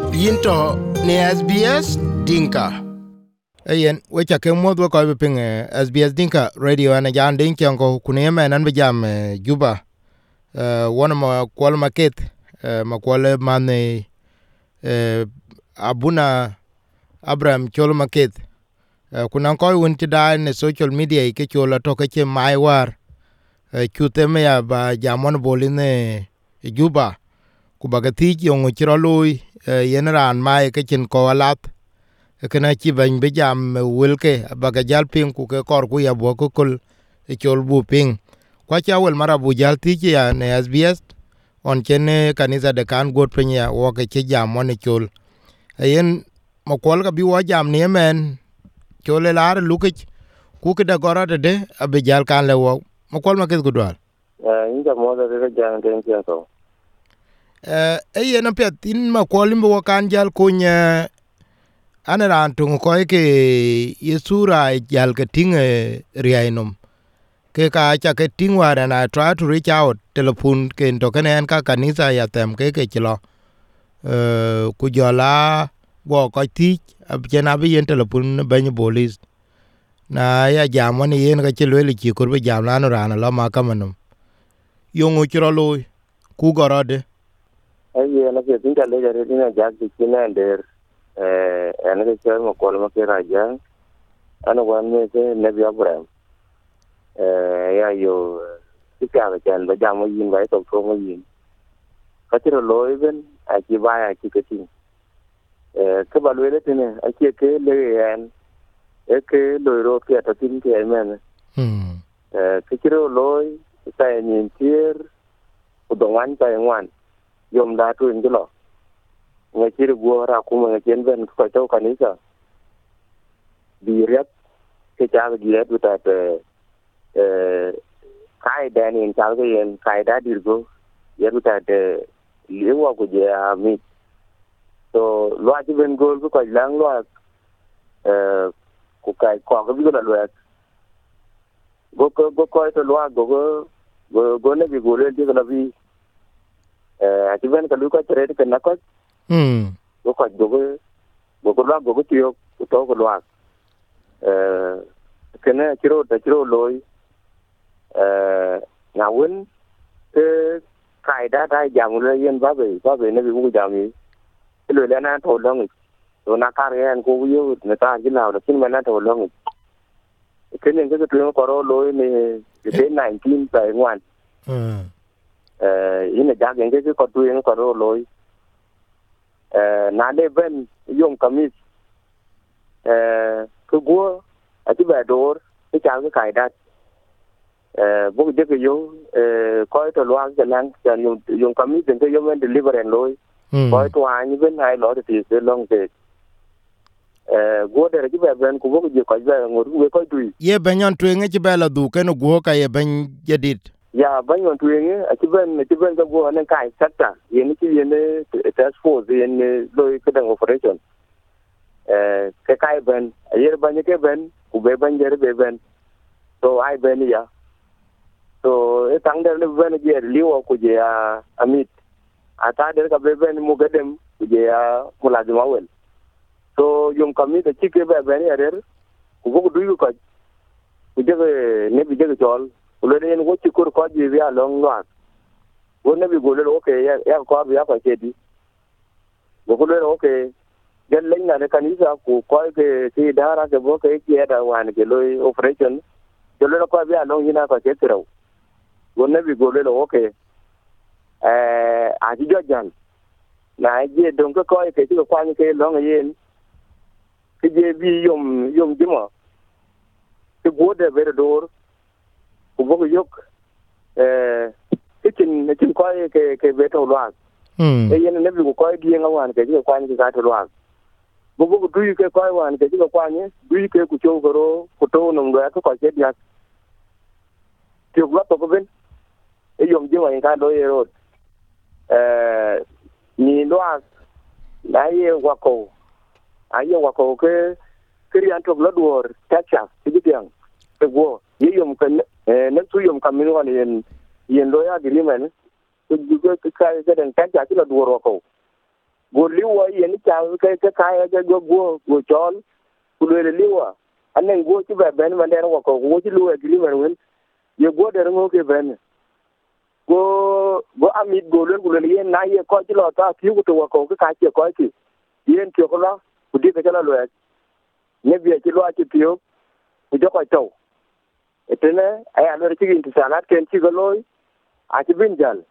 Yinto ni SBS Dinka. Ayen wecha ke modwa ko be ping SBS Dinka radio ana jan din ko kunema nan be jam Juba. One ma kwal market ma kwal man Abuna Abraham chol market. Kuna ko won ti da ne social media ke chola to ke mai war. Chute me ya ba jamon boline Juba. Kubagati yung chiro lui yenran mai ke chin ko alat kana chi ban be jam wilke baga jal ping ku ke kor ku ya bo ko kul e chol bu ping kwa cha wel mara bu jal ti ya ne SBS on chene kanisa de kan god penya wo ke che jam mon chol yen mo kol ga bi wo jam ne men chole lar lu ke ku ke da gora de abe jal kan le wo mo kol ma ke gudwal inja mo da re jang den to yen pet in ma kolimbo wakan jal kunya anaran tung ko ke yesura jal ke tinge riainom ke ka cha ke tingwara na try to reach out telephone ke to ken ka kanisa ya tem ke chilo ku jola go ko ti abjena bi yen telephone ban bolis na ya jamoni yen ka chilo li chi kur be jamla no ran la ma kamanum yongu chiro loy ku gorode ayi na ke tinga le jare dina jag dikina nder ana ke char mo kol ma ke raja ana wan me ke nabi Abraham ya yo tika ga jan ba jam yin ba to ko yin ka tiro loy ben a ki ba ya ki ke tin ke ba le tene a ki ke le yan e ke lo ro ke ta tin ke men ke tiro loy ta yin tier u do wan ta wan yom da tu ngilo ngachiri gora kuma ngachen ben ko to kanisa direct ke cha direct uta kai dani en cha yen kai da dirgo yeruta de lewa ko je mi to lo ati ben gol ko lang lo ko kai ko ko bi ko lo go to lo go ne bi go le ti ko bi ati ben ka lu ko tere ke na ko go ko go tiyo to ko lo kene chiro loy na won ke kai da jam le yen ba be ne bi mu jam yi lo le na to long to na ka re an ko yo na ta ji na kin ma na to long kene ke to ko ro loy ni de 19 by 1 ina ja gen ke ko tu en ko ro loy na le ben yom kamis ku go ati ba dor ke cha ke kai da bu je ke yo ko to lo an nan jan yom kamis den ke yom en deliver en loy ko to an ben ai lo ti se long ke go de ke ba ben ku bu je ko ba ngor ku ko tu ye benyon tu nge ba la du ken go ka ye ben jadid ya ban yon tuye a tiben ga go nan kai sakta yen ki yen task force yen loy kedang operation ke kai ben yer ban ke ben ku be ban yer be ben to ai ben ya to e tang der le ben je liwo ku je amit ata der ka be ben mu gadem ku je mulazima wel to yum kamit ki ke be ben yer ku bu du ko ku je ne bi je jol lo den wo ci kur ko ji ya long no wo ne bi go le okay ya ko bi ya ko ke di go le okay gen len na kanisa ku ko ke ti dara ke bo ke ki da wan ke lo operation ke lo ko bi ya long ina ko ke tro wo ne bi go le okay a ji jojan na je don ko ke ti ko kwani ke long yen ke je bi yom ji mo ke go de ver dor ku yok kin ko ke beto lwa yen ne bi ko di ngawan ke ko kwani ka to lwa bu du ke ko wan ke ko kwani du ke ku cho goro ku to no ngwa ko ke dia ti gwa to ko ben yom ji wa ka do yero ni lwa na ye wako ke krian to lodwor tacha ti biang ke go yom kan ne tu yom kamin wan yen lo ya agreement ku ju ke ka den tacha ti lodwor ko go liwa yen cha ke kai ke go chol ku le liwa anen go ti ba ben man der ko go ti lu agreement wen ye go der ngo ke ben go amit go le ku le yen na ye ko ti lo ta ti ku to ko ka ti ko ti yen ti ko la ku di ke la lo ne bi ti lo ti pio ku jo ko to etene ay alo ti inti sanat ken ti go loy a ti bin jal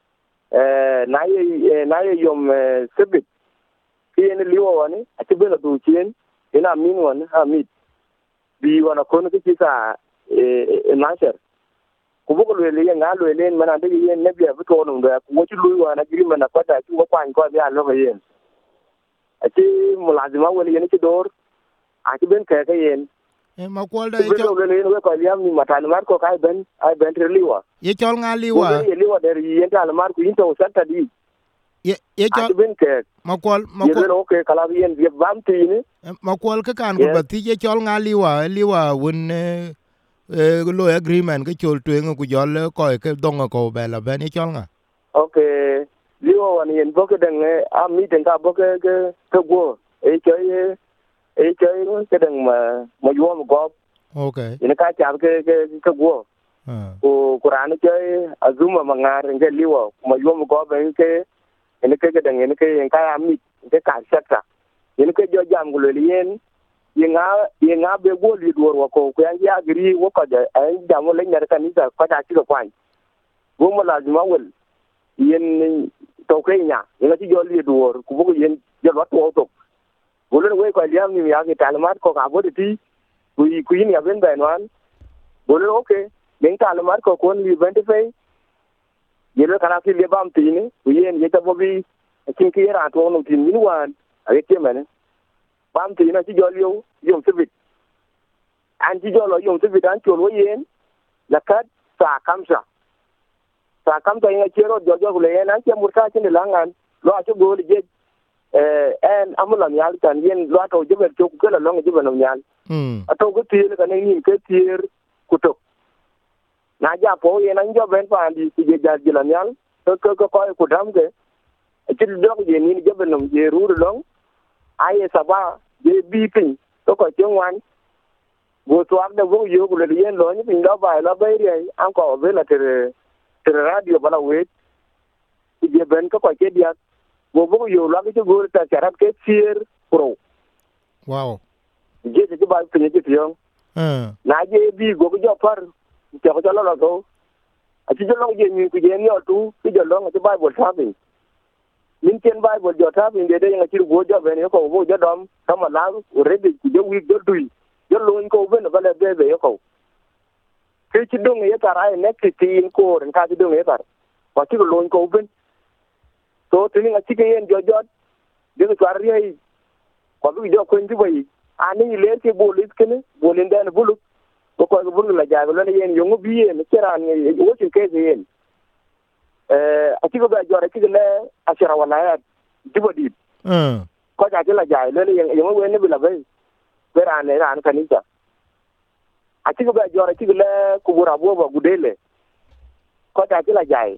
na ye yom sebit yen liwa wani a ti bela du chien ina min wan amit bi wana kono ki sa nasher ku bugo le ye nga le len mana de yen ne bi abu to no da ku ti lu wana giri mana kwata ti ko kwan ko bi alo ga yen a ti mulazima wali yen ti dor a ti ben ka yen ma kwal da ye cho le le ko liam ni matan mar ko kai ben ai ben liwa ye chol nga liwa ye liwa der yen ta mar ku into santa di ye chol ben ke ma kwal ye ke kala yen bi bam ti ni ma kwal ka kan ko bati ye chol nga liwa won lo agreement ke chol twen ku jol ko ke donga ko bela ben ye chol nga okay liwa wan yen boke den a mi den ka boke ke go e choy ke den ma yom go okay ina ka cha ke go ko Quran chơi azuma mangar nge liwa ma yom go ben ke ene ke den ene ke en ka ami ke ka sekta ene ke jo jam gulo yen yenga be go li dor ko yan ya gri wo ka da ay jam le nyar kanisa ka ta ci ko kwan go mo lazima wel yen to ke nya ene ci jo li dor ku bu yen jo wat to to go le we ko liam ni ya ke talmat ko ka bo ti ku yin ya ben ben wan go le okay den talmat ko kon li ben fe yelo kana ki le bam ti ni ku yen ye ta bo bi kin ki ra to no tin min wan ay ke men bam ti na ci jo liu yom sibit an ci jo lo yom sibit an chol wo yen la kat sa kamsa yin chero jo le yen an che murta ci langan lo a ci go le je en amulam yal kan yen lo to je ber to ku la lo ngi je no nyal a to ko ti le kan ni ke tier ku to na ja po yen an jo ben pa di ci je ja je la nyal ko ku dam ke ci do je ni je ben no je ru long ai saba je bi pin to ko chungwan go to ak da go yo ko le yen lo ni pin da ba la ba ri an ko ve la tere radio bala we je ben ko ke dia go yo la ke go ta charat ke tier pro wow je je ba pin je tiong na je bi go jo par ke ko la ko a ti jo lo je ni ku je ni o tu ki jo lo ke ba bo ta pin min ken Bible jo ta bin de nga ci go jo ben ko go jo dom kama la rebe ku jo wi jo dui jo lo ko ben ba le be ko ke ci dong ye tara ne ke tin ko ren ka ci dong ye tar wa ci lo ko ben to tin nga ci ke yen jo de ko ar ye ko bi jo ko ndi bai ani le ke bolis kene bolin dan bulu ko bulu la ja lo ne yen yo bi yen ceran ne wo ci ke yen atigo ba jore ti le ashara wala dibodi ko ja la jay le yang we ne bila be bera ne ran kanisa atigo ba jore ti le kubura boba gudele ko ja la jay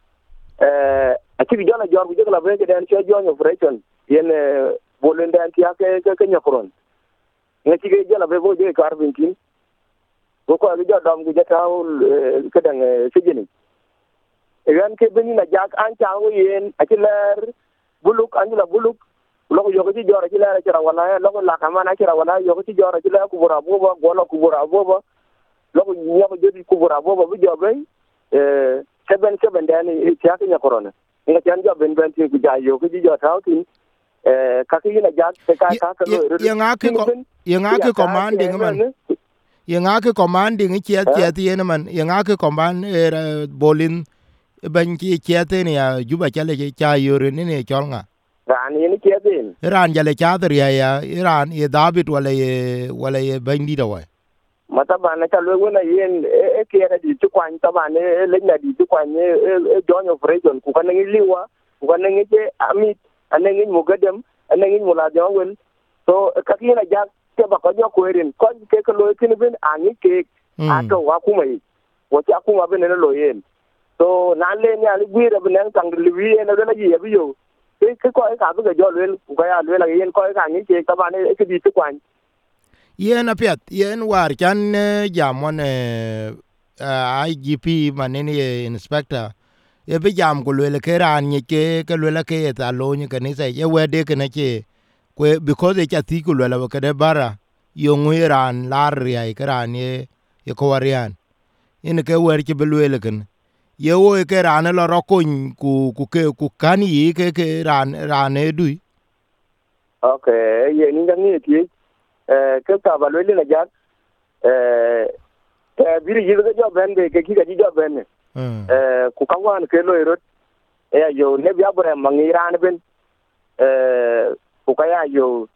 atigo jona jor bu jogla be den cho jonyo operation yen bolen dan ti ake ke nyakron ne ti ge jala be bo je karbinkin ko jo dom gu jataw ke dang sejeni yan ke beni na jak an chawo yen akiler buluk anjula buluk loko yogo ci jora ci la ci wala loko la kamana ci wala yogo ci jora ci la kubura boba golo kubura boba loko nyako jodi kubura boba bu jobe 77 dani ci aknya corona nga ci an jobe ben ti ku jayo ko ci jota tin ka ki na jak ka lo yanga ke commanding man yanga ke commanding ci yen man yanga ke command bolin ban ci chete ne ya juba chale cha yore ne chol nga ran ni chete ran jale cha ya iran ye david wala ye bandi da wa mata ba na chalo wona yen ke ra di tu kwan ta ba ne le na di tu kwan ne join operation ku kan ngi liwa ku kan ngi je amit an ngi mu gadam an ngi mu la jawel so ka ki na ja ke ba ko jo ko erin ko ke ko lo tin bin ani ke ato wa ku mai wo cha ku ma bin ne lo yen so na le ni ali gwira benen tang liwi na la yi bi yo cái coi ka bu ga jo lwel ku ya lwel la yen ko ka ngi ke ta ba ne ke di tu kwan yen apiat yen war chan jamon IGP manene inspector ye be jam ko le ke ran ye ke le ke ta lo ni kanisa ye wede ke na che kwe because ye chati ku le ke de bara yo ngui ran lar ya ke ran ye ko warian in ke wer ke be le ken ye wo ke ran lo ro ku kan yi ke ran e du okay ye ni ngi ti ke ka ba lwel la ja biri yi ga jo ben be ke ki ga jo ben ku ka wan ke lo ro yo ne bia bore mangiran ben ku ka ya yo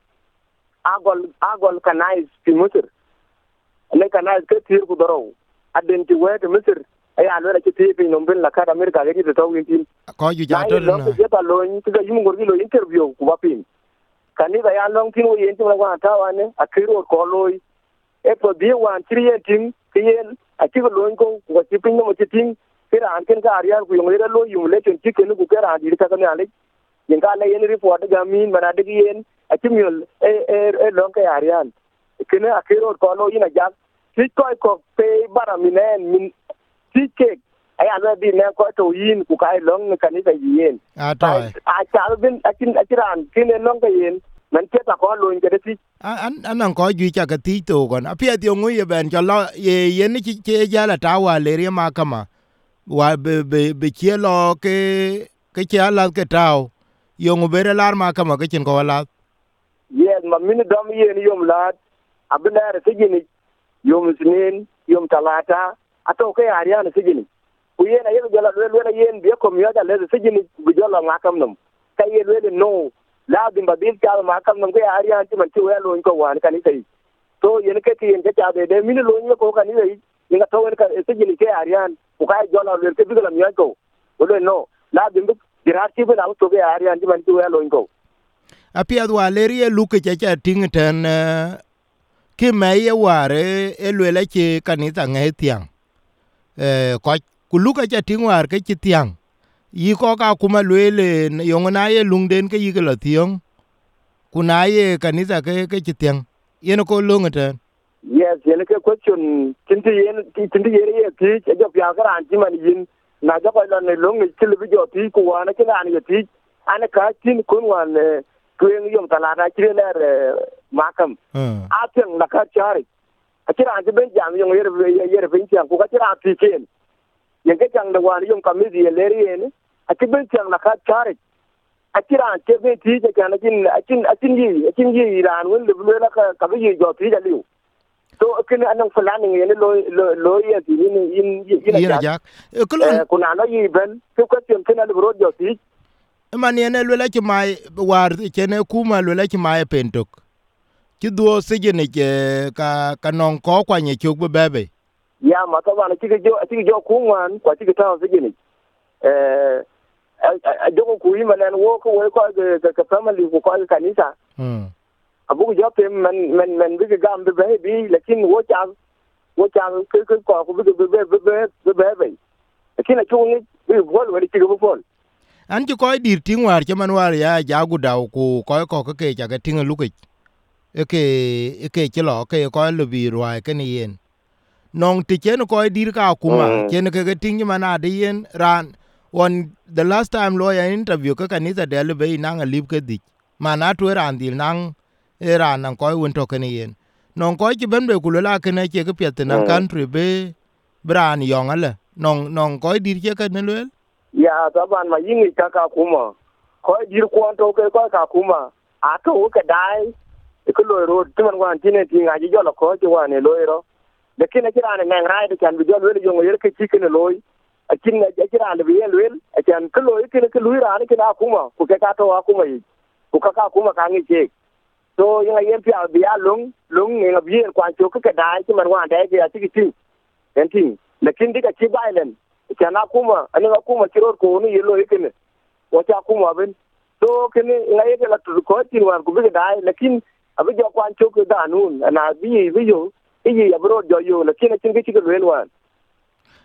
agol kanais fi misir ne kanais ke tir ku doro aden ti wete misir ya lo la ti fi no ben la ka amerika ga ti to wi tin ko ju ja to na je ta lo ni ti ga yim ngor gi lo interview ku ba pin kani ga ya long tin wo yen ti wa ta wa ne akiro ko lo e po bi wan triye tin yen a ti ko lo ko ko ti pin no ti tin kira an ken ka ariya ku yong lo yum le tin ti ken ku kera di ka ne ale yen ka le yen report ga min mana de yen a ti mi long ka ariya ken akiro ko lo ina ja ti ko pe bara minen min ti ke ay ala di ne ko to yin ku kai long kan ni yen a to a cha bin a tin a tiran ken long ka yen man ke ta ko lo nge de ti an ko ju cha ka ti to gon apia ti ngu ye ben cho lo ye ni chi che ja la ta wa le ri ma kama wa be che lo ke che ala ke tao yo ngu bere lar ma kama ke chin ko la yes ma min dom yen yom la abinare sigini yom sinin yom talata ato ke ariana sigini ku yen ayo jala le yen be ko mi ya le sigini bu jala ma kam nam kay yen le no la dimba bil ka ma kam nam ke ariana ti man ti welo ko wan kan kai to yen ke yen ke ta de min lo ni ko kan ni ni to wen ka sigini ke ariana ku kai jala le ke bigala mi ko le no la dimba dirati be la to ke ariana ti man ti welo ko apia wa le ri lu ke cha ting ten ki me ye ware e le la che kanisa nge tiang ko ku lu ke cha ting war ke chi tiang yi ko ka kuma le yong na ye lung den ke yi ke la tiang ku na ye kanisa ke chi tiang yen ko lu ngata yes yen ke question tinti yen ye ti jo pya garan ti man yin na jo ko ne long ni til bi jo ti ku wa na ke an ye ti an ka tin kun wan kuen yom tala na ti le makam a tin na ka chari a ti ran ti ben jam yong yer ben ti ku ka ti ran ti ken yen ke jang da wan yom kamizi ye le yen a ti ben ti na ka chari a ti ran ti ben ti je kan atin yi ran wen le la ka bi jo ti ja liu to kin anan fulani ne lo ya ti ni yen jak kulon kuna no yi ben ko question kana le bro jo ti man yen le la chi mai war che ne kuma le la chi mai pentok chi duo se je ne ka non ko kwa nye chuk bebe ya ma to bana ti jo ku wan kwa ti ta se ni a jo ku yi manan wo ko ka family ko kanisa abu jo pe men bi gam be bi lakin wo cha ke ko be lakin a chung bi bol wali ti go bol an ji ko dir ting war che man war ya jagu daw ku ko ke ja ga ting lu ke ke lo ke ko le bi rwa ke ni yen non ti chen ko dir ka kuma chen ke ting man ade yen ran on the last time lawyer interview ka kanisa de le be nang a lip ke dik mana to ran dil nang ran nan ko won to ke ni yen non ko ji ben be ku la ke ne che ke pet nan country be bran yong ale non ko dir che ke ne le ya taban ma yingi ka kuma ko dir ko to ke ko ka kuma a to ka dai ko lo ro tuman wan tine ti ngaji jo ko ti wan lo ro de kina kira ne ngang rai de kan bi jo lo yo yer ke ti kene lo a kin ne kira ne bi lo a kan ko lo kine ke lu ra ne kina kuma ku ke ka to kuma yi ku ka kuma ka ngi che to yin yen pi a bi a lung ne ga bi ko an to ka dai ti man wan dai ya ti ti en ti lakin diga ci bailen kana kuma ani kuma kiror ko ni yelo ikene wata kuma ben to kene ngai ke la ko tin war ku bi dai lakin abi jo kwan chok da nun na bi yo yi abro jo yo lakin tin ke ti ko wan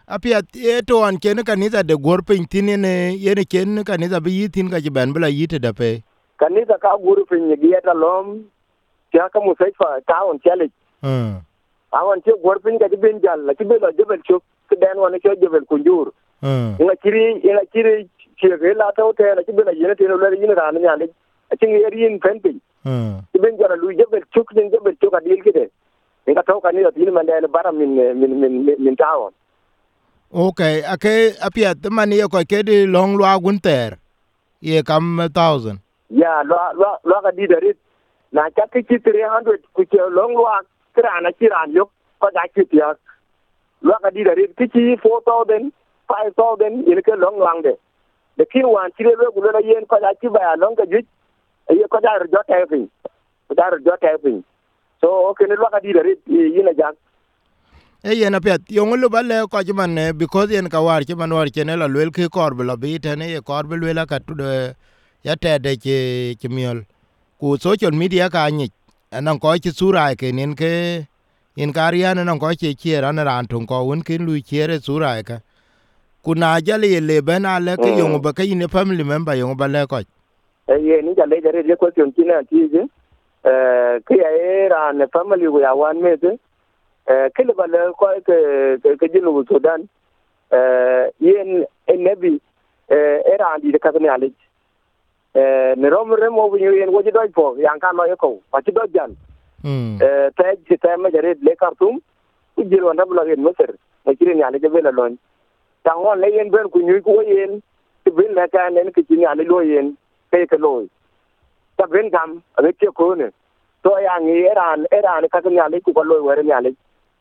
apia to an ken kanisa de gorpin tinene yene ken kanisa bi yitin ka ben bla yite da pe kanisa ka guru pin ye gieta lom ya ka musaifa town challenge awan che gorpin ka bin jal la tibe lo jebel chuk den wona che jebel kunjur ina kiri che la taw te la tibe la yene te lo la yine ran nya le tin yerin penpin bin jala lu jebel chuk adil kide ina taw kanisa tin man de bara min town. Okay, ake apia mani ko ke di long lwa gunter ye kam 1000 ya lo ka di darit na cha ki 300 ku che long lwa krana kiran yok ko da ki ya lo ka di darit ki 4000 5000 ye ke long lang de ki wan ti le ku le yen ko da ki ba long ka ji ye ko da ro ta fin so ke ne lo ka di darit yina ja yen apia yongolo balle ko jman because yen ka war ki man war ken la lwel ki kor bla bi tane ye kor bla la ka tu de ya te de ki miol ku social media ka ni anan ko ki sura ke nen ke in karian nan ko ki ran ran tun ko un kin lu kiere sura ka ku na jale ye le bana le ke yong ba ka ni family member yong ba le ko ye ni jale jare je ko tion kina ti je ke ya ran family we awan me te kile bale ko ke jinu Sudan yen enebi era andi de kasani ale ne romre mo bu yen woji doy fo yang kan lo ko pa ci do jan te ma jare le Khartoum ku jil won rablo yen Misr ma ci ni ale je bela lon tangon le yen ben ku ñuy ko yen ci bin la kan ne ki ci ni ale lo yen kay ke lo ta ben gam avec ko ne to yang era kasani ale ku ko lo were ni ale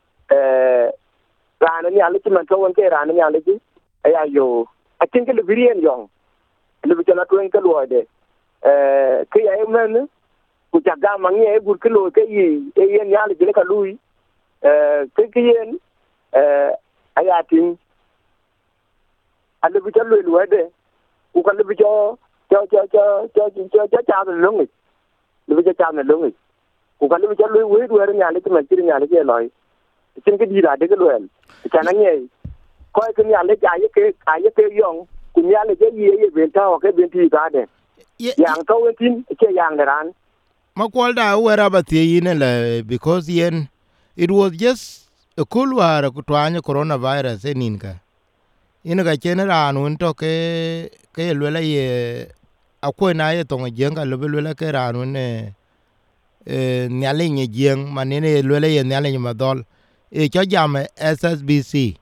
rana ni ali man to won ke rana ni ali aya yo akin ke libirien yong libitala to en ke lo de ke ya men ku jaga mangi e gur ke lo ke yi e yen ya ali ka lui ke yen aya tin ali bitalo lo de ku ka libito cho cha de lungi libito cha de lungi ku ka libito lo we do er ni ali man ti ni ali ke loy tin cái gì là để cái luyện cho nó nghe coi cái nhà lấy cái yong cũng nhà lấy cái gì vậy bên tao cái bên thì ra đấy yang tao cái tin cái yang để ran ma kwalda wera ba ti yin le because yen it was just a cool war ku twanya coronavirus enin ka ina ga chen ran un to ke le ye akwe na ye to ngenga le ke ran un nyale nye jeng manene le ye nyale nye dol e cho jam SSBC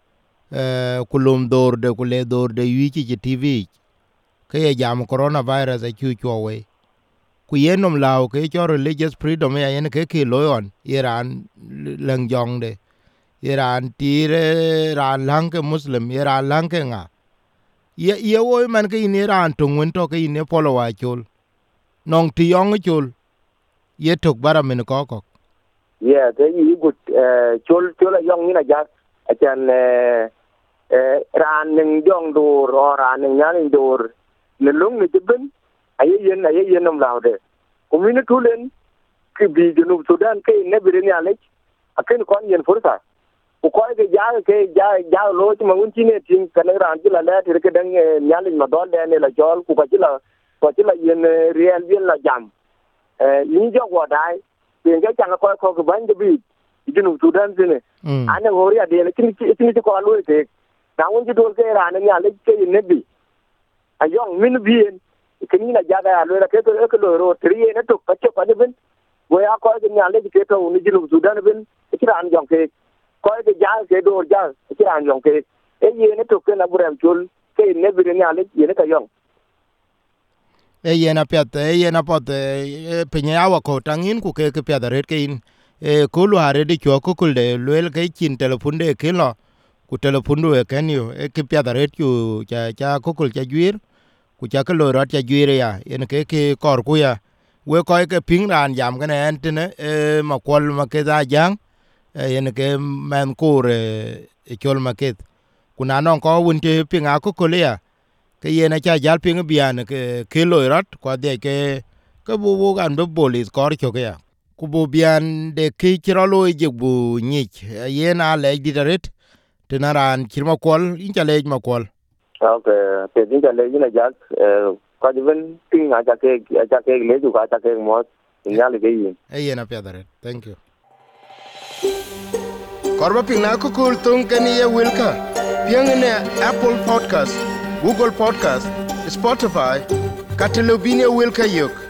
kulum dor de kule dor de yichi ci TV ke ye jam coronavirus a chu chwe ku yenom law ke cho religious freedom ya yen ke loyon Iran lang jong de Iran tire ran lang ke muslim Iran lang ke nga ye wo man ke ni ran tungun to ke ni polo wa chul nong ti yong chul ye tok bara min ko yeah cái gì gut chul là yong ni na ja achan ran ning jong dur or ran ning nyan dur ne lung ni tibin aye yen nom law de kumina tulen ki bi junu Sudan ke ne bi ni ale aken kon yen fursa ku ko ke ja lo ti mangun ti ne tin kan ran ti la la ti ke dang nyalin ma dol de ne la jol ku ka ti la yen real bien la jam ni jo wa dai yen ga chang ko ban de bi junu Sudan ne ane hori ade ne ti ko lo te na won ti dol ke ran ni ale ke ne bi ayong min bien kini na jaga lo la ke lo ro tri ne to ka che pa de ben wo ya ko ke nyale ke to ni junu Sudan ben ti ran jong ke ko ke ja ke do ja ti ran jong ke e ye ne to ke na buram chul ke ne bi ne ale ye ne ka yong e yena pet e yena pot pinya wa ko tangin ku ke pya da red ke in ku lu are di ko ku de lel ke chin telefon de ke lo ku telefon do e ken yo e ke pya da red ku cha ku cha gwir ku cha ke lo rat cha gwir ya yen ke kor ku ya we ko ke ping ran jam ke ne tene ma kol ma ke da jang yen ke men kur e chol ma ke kuna non ko won te pinga ku ya ke yena cha jal ping bian ke loirat kwa de ke bu gan be bolis kor choke ya ku bu bian de ke chiro loy je bu nyich yena le didaret tenaran kirma kwal incha lej ma kwal. Okay, pe dinga le ina jak ko diven ping aja ke le ju ka ke mo nyali ge yin. Yena pedare. Thank you. Korba pina ko kul tung kani ye wilka. Piangene Apple Podcast, Google Podcast, Spotify, Catalubinia wilka yok.